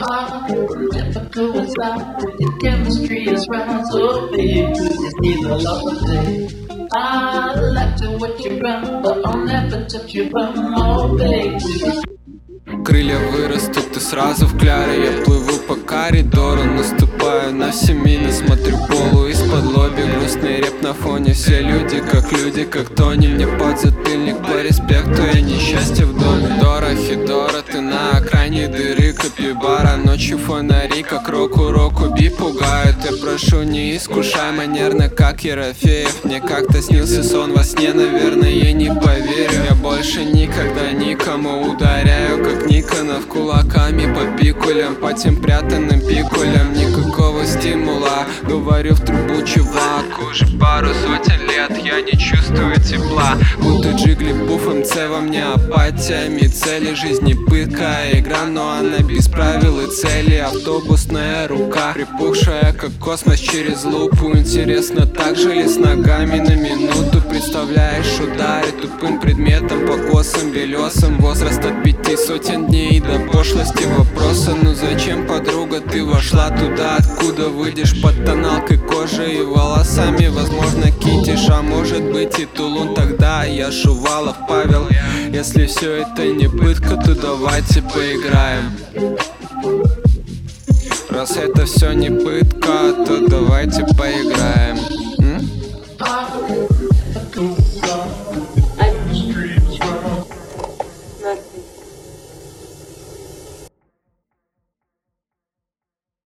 heart, never coincide. The chemistry is right, so baby, it's neither love or day. I like to watch you run, but I'll never touch you from all, baby. Крылья вырастут и сразу в кляре. Я плыву по коридору, наступаю на все мины. Смотрю полу из-под лоби, грустный реп на фоне. Все люди, как Тони. Мне подзатыльник по респекту, я несчастье в доме. Дора, Хидора, ты на окраине дыры капибара. Ночью фонари, как року би пугают. Я прошу, не искушай манерно, как Ерофеев. Мне как-то снился сон во сне, наверное, я не поверю. Я больше никогда никому ударяю, как Никонов, кулаками по пикулям, по тем прятанным пикулям. Никакого стимула, говорю в трубу, чувак. Уже пару сотен лет я не чувствую тепла. Будто Джиглиф, МЦ во мне апатия. Цели жизни пытка, игра, но она без правил и цели. Автобусная рука, припухшая как космос через лупу. Интересно, так же ли с ногами на минуту? Представляешь, ударит тупым предметом по косам белесам. Возраст от 5 сотен дней до пошлости вопроса. Ну зачем, подруга, ты вошла туда, откуда выйдешь под тоналкой кожи и волосами? Возможно, китиш, а может быть и Тулун. Тогда я Шувалов Павел. Если все это не пытка, то давайте поиграем. Раз это все не пытка, то давайте поиграем.